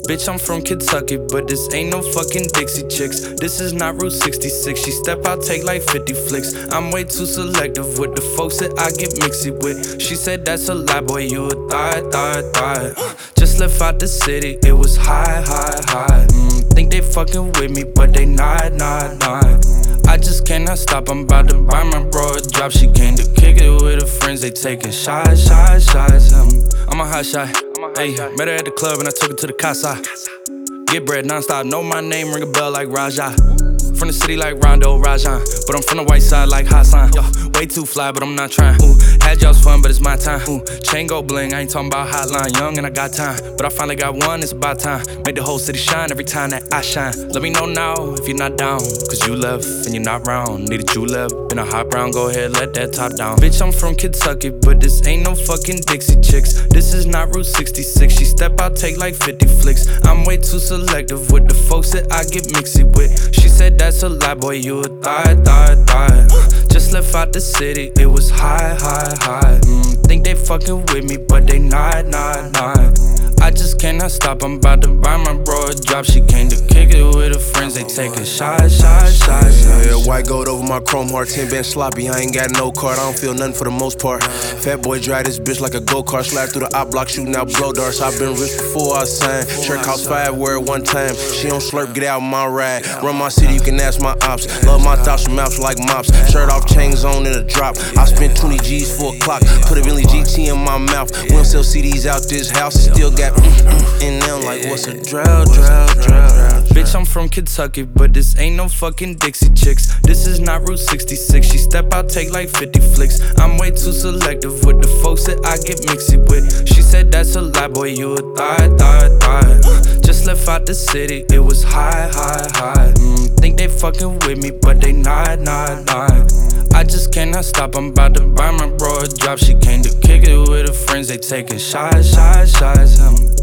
Bitch, I'm from Kentucky, but this ain't no fucking Dixie Chicks. This is not Route 66. She step out, take like 50 flicks. I'm way too selective with the folks that I get mixy with. She said that's a lie, boy, you a thot. Just left out the city, it was high. Think they fucking with me, but they not. I just cannot stop, I'm about to buy my bro a drop. She came to kick it with her friends, they taking shots. I'm a hot shot, ayy, met her at the club and I took her to the casa. Get bread non-stop, know my name, ring a bell like Raja. From the city like Rondo, Rajan, but I'm from the white side like Hassan. Way too fly, but I'm not trying. Had y'all's fun, but it's my time. Chain go bling, I ain't talking about hotline. Young and I got time, but I finally got one, it's about time. Make the whole city shine every time that I shine. Let me know now if you're not down, cause you left and you're not round. Need a julep in a hot brown, go ahead, let that top down. Bitch, I'm from Kentucky, but this ain't no fucking Dixie Chicks. This is not Route 66. She step out, take like 50 flicks. I'm way too selective with the folks that I get mixy with. She said that's a lie, boy, you a thot. Just left out the city, it was high. Think they fucking with me, but they not. I just cannot stop, I'm about to buy my bro a drop. She came to kick it with her friends, they taking shots. Yeah, white gold over my chrome heart, 10 been sloppy, I ain't got no card, I don't feel nothing for the most part. Fat boy drive this bitch like a go-kart, slide through the op block, shooting out blow darts. I been rich before I signed, shirt cost 5, wear it one time. She don't slurp, get out my ride. Run my city, you can ask my ops. Love my thoughts from maps like mops. Shirt off, chains on in a drop. I spent 20 G's for a clock, put a Bentley GT in my mouth. We don't sell CDs out this house, it still got in them like what's a drought. Bitch, I'm from Kentucky, but this ain't no fucking Dixie Chicks. This is not Route 66. She step out, take like 50 flicks. I'm way too selective with the folks that I get mixy with. She said that's a lie, boy, you a thot. Just left out the city, it was high. Think they fucking with me, but they not. I just cannot stop, I'm about to buy my bro a drop. She came to kick it with her friends, they taking shots.